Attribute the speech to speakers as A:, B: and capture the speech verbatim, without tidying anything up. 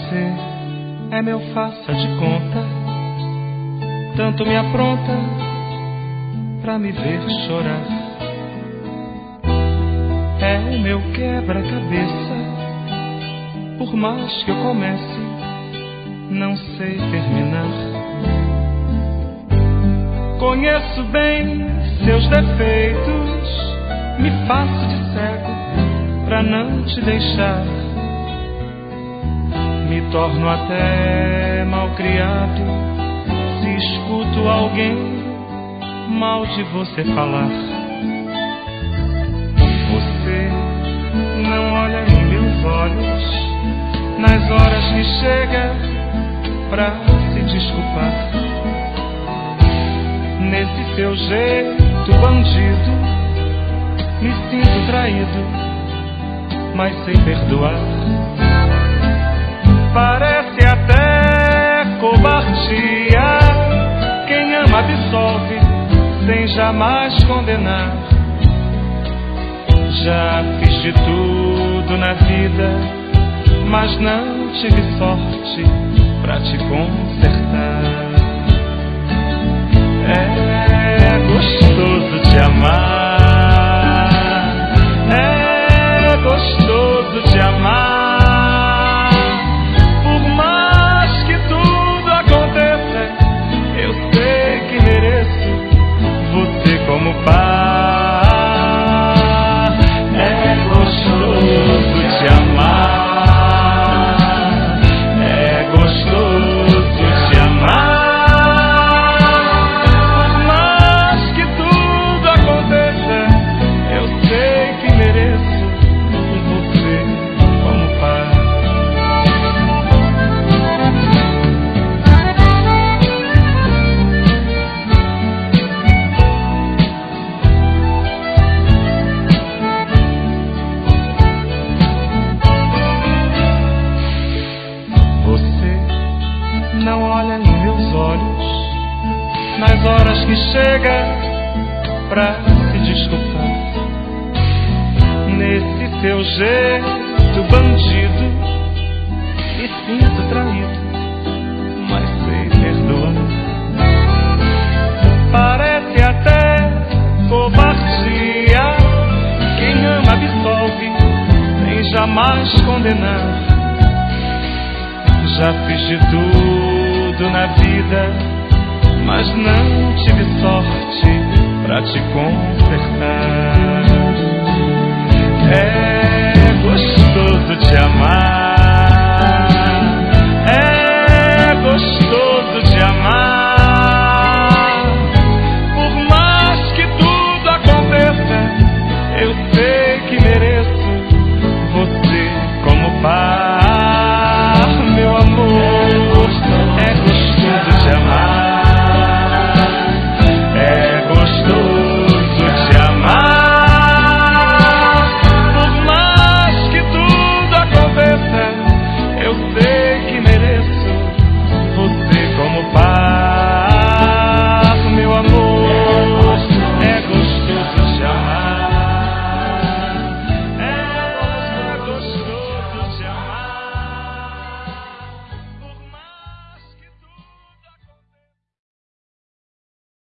A: Você é meu faça de conta, tanto me apronta pra me ver chorar. É o meu quebra-cabeça, por mais que eu comece, não sei terminar. Conheço bem seus defeitos, me faço de cego pra não te deixar. Me torno até malcriado se escuto alguém mal de você falar. Você não olha em meus olhos nas horas que chega pra se desculpar. Nesse seu jeito bandido me sinto traído, mas sei perdoar. Parece até covardia, quem ama absolve sem jamais condenar. Já fiz de tudo na vida, mas não tive sorte pra te consertar. É gostoso te amar, é gostoso te amar. Por mais que tudo aconteça, eu sei que mereço você como par. É gostoso te amar, é gostoso te amar. Não olha em meus olhos nas horas que chega pra se desculpar. Nesse seu jeito bandido me sinto traído, mas sei perdoar. Parece até covardia, quem ama absolve sem jamais condenar. Já fiz de tudo na vida, mas não tive sorte pra te consertar. É gostoso te amar.